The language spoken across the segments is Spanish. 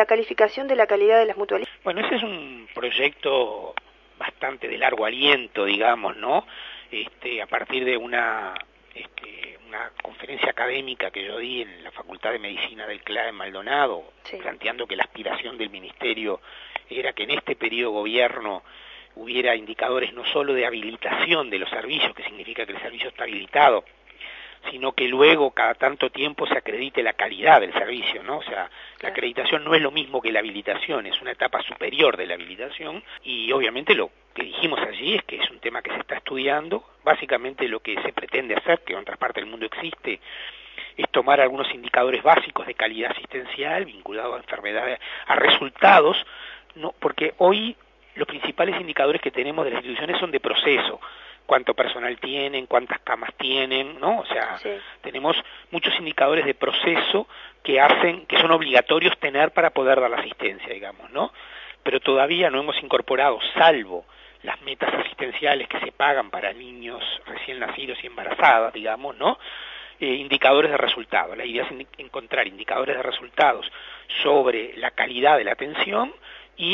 calificación de la calidad de las mutualistas? Bueno, ese es un proyecto bastante de largo aliento, digamos, ¿no? A partir de una conferencia académica que yo di en la Facultad de Medicina del CLA en Maldonado, sí, planteando que la aspiración del Ministerio era que en este periodo de gobierno hubiera indicadores no solo de habilitación de los servicios, que significa que el servicio está habilitado, sino que luego cada tanto tiempo se acredite la calidad del servicio, ¿no? O sea, la acreditación no es lo mismo que la habilitación, es una etapa superior de la habilitación, y obviamente lo que dijimos allí es que es un tema que se está estudiando. Básicamente lo que se pretende hacer, que en otras partes del mundo existe, es tomar algunos indicadores básicos de calidad asistencial vinculados a enfermedades, a resultados, ¿no? Porque hoy los principales indicadores que tenemos de las instituciones son de proceso: cuánto personal tienen, cuántas camas tienen, ¿no? O sea, sí, tenemos muchos indicadores de proceso que son obligatorios tener para poder dar la asistencia, digamos, ¿no? Pero todavía no hemos incorporado, salvo las metas asistenciales que se pagan para niños recién nacidos y embarazadas, digamos, ¿no? Indicadores de resultados. La idea es encontrar indicadores de resultados sobre la calidad de la atención y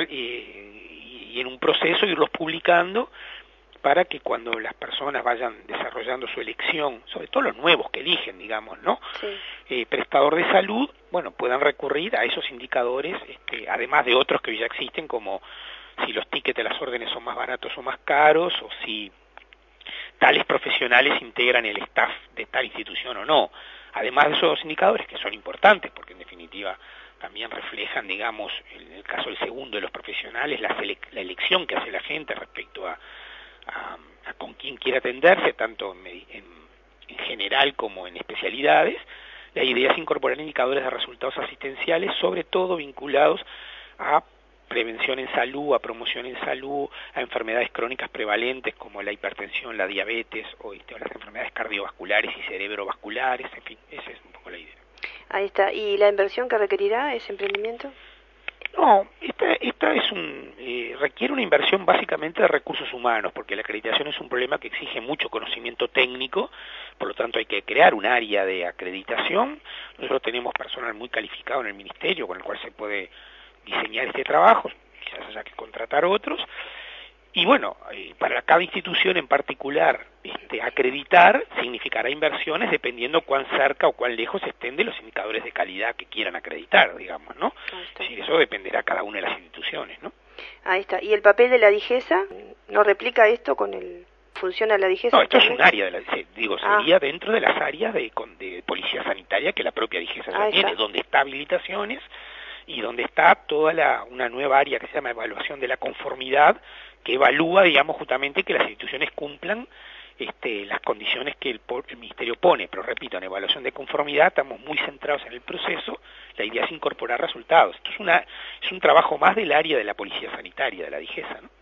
y en un proceso irlos publicando, para que cuando las personas vayan desarrollando su elección, sobre todo los nuevos que eligen, digamos, ¿no? Sí. Prestador de salud, bueno, puedan recurrir a esos indicadores, además de otros que ya existen, como si los tickets de las órdenes son más baratos o más caros, o si tales profesionales integran el staff de tal institución o no. Además de esos indicadores, que son importantes, porque en definitiva también reflejan, digamos, en el caso del segundo de los profesionales, la elección que hace la gente respecto a con quién quiere atenderse, tanto en general como en especialidades. La idea es incorporar indicadores de resultados asistenciales, sobre todo vinculados a prevención en salud, a promoción en salud, a enfermedades crónicas prevalentes como la hipertensión, la diabetes o las enfermedades cardiovasculares y cerebrovasculares, en fin, esa es un poco la idea. Ahí está. ¿Y la inversión que requerirá ese emprendimiento? No, esta es requiere una inversión básicamente de recursos humanos, porque la acreditación es un problema que exige mucho conocimiento técnico, por lo tanto hay que crear un área de acreditación. Nosotros tenemos personal muy calificado en el Ministerio con el cual se puede diseñar este trabajo, quizás haya que contratar otros, y bueno, para cada institución en particular, acreditar significará inversiones dependiendo cuán cerca o cuán lejos estén de los indicadores de calidad que quieran acreditar, digamos, ¿no? Sí, eso dependerá cada una de las instituciones, ¿no? Ahí está. ¿Y el papel de la DIGESA no replica esto con funciona la DIGESA? No, esto es un área sería dentro de las áreas de policía sanitaria que la propia DIGESA ya tiene, donde está habilitaciones y donde está toda una nueva área que se llama evaluación de la conformidad, que evalúa, digamos, justamente que las instituciones cumplan las condiciones que el Ministerio pone. Pero repito, en evaluación de conformidad estamos muy centrados en el proceso, la idea es incorporar resultados. Esto es un trabajo más del área de la policía sanitaria, de la DIGESA, ¿no?